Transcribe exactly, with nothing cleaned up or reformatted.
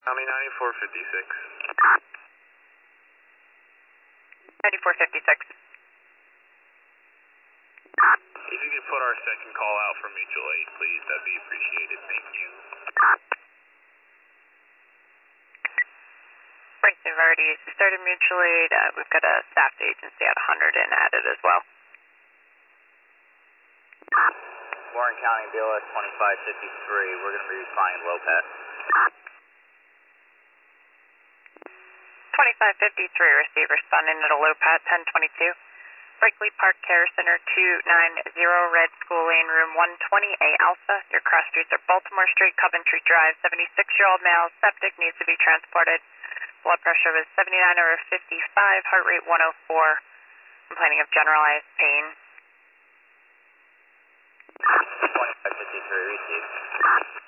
County ninety-four fifty-six. ninety-four fifty-six. If you could put our second call out for mutual aid, please, that'd be appreciated. Thank you. Right, they've already started mutual aid. Uh, we've got a staffed agency at one hundred and added as well. Warren County B L S twenty-five fifty-three, we're going to be responding low pat. twenty-five fifty-three, receive responding at a low pat ten twenty-two. Berkeley Park Care Center two ninety, Red School Lane, room one twenty A Alpha. Your cross streets are Baltimore Street, Coventry Drive. seventy-six-year-old male, septic, needs to be transported. Blood pressure was seventy-nine over fifty-five, heart rate one oh four. Complaining of generalized pain. twenty-five fifty-three, received.